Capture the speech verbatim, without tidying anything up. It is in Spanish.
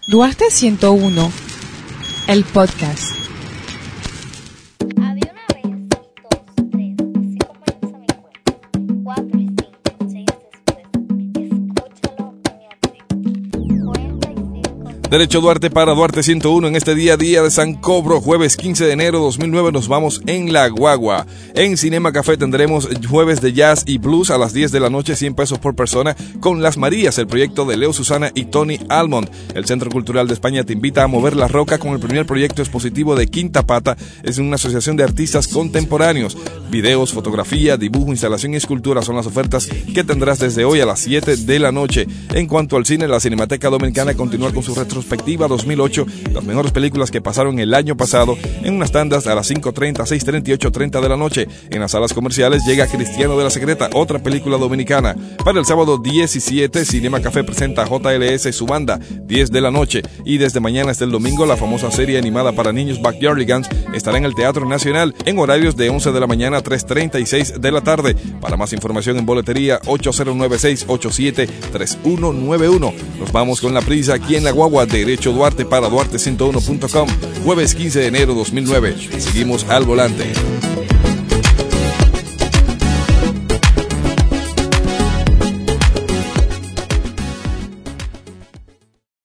Duarte ciento uno, el podcast. Había una vez, dos, tres, cinco minutos a mi cuenta, cuatro y cinco, seis después. Escúchalo muy atento. Cuenta y cinco. Derecho Duarte para Duarte ciento uno en este día, día de San Cobro, jueves quince de enero de dos mil nueve, nos vamos en La Guagua. En Cinema Café tendremos jueves de jazz y blues a las diez de la noche, cien pesos por persona, con Las Marías, el proyecto de Leo Susana y Tony Almond. El Centro Cultural de España te invita a mover la roca con el primer proyecto expositivo de Quinta Pata. Es una asociación de artistas contemporáneos. Videos, fotografía, dibujo, instalación y escultura son las ofertas que tendrás desde hoy a las siete de la noche. En cuanto al cine, la Cinemateca Dominicana continúa con su retrospectiva dos mil ocho, las mejores películas que pasaron el año pasado, en unas tandas a las cinco treinta, seis treinta y ocho treinta de la noche. En las salas comerciales llega Cristiano de la Secreta, otra película dominicana. Para el sábado diecisiete, Cinema Café presenta a J L S su banda, diez de la noche. Y desde mañana hasta el domingo, la famosa serie animada para niños Backyardigans estará en el Teatro Nacional en horarios de once de la mañana a tres treinta y seis de la tarde. Para más información en boletería ocho cero nueve seis, ocho siete tres uno nueve uno. Nos vamos con la prisa aquí en La Guagua, Derecho Duarte para Duarte ciento uno punto com, jueves quince de enero de dos mil nueve. Seguimos al volante.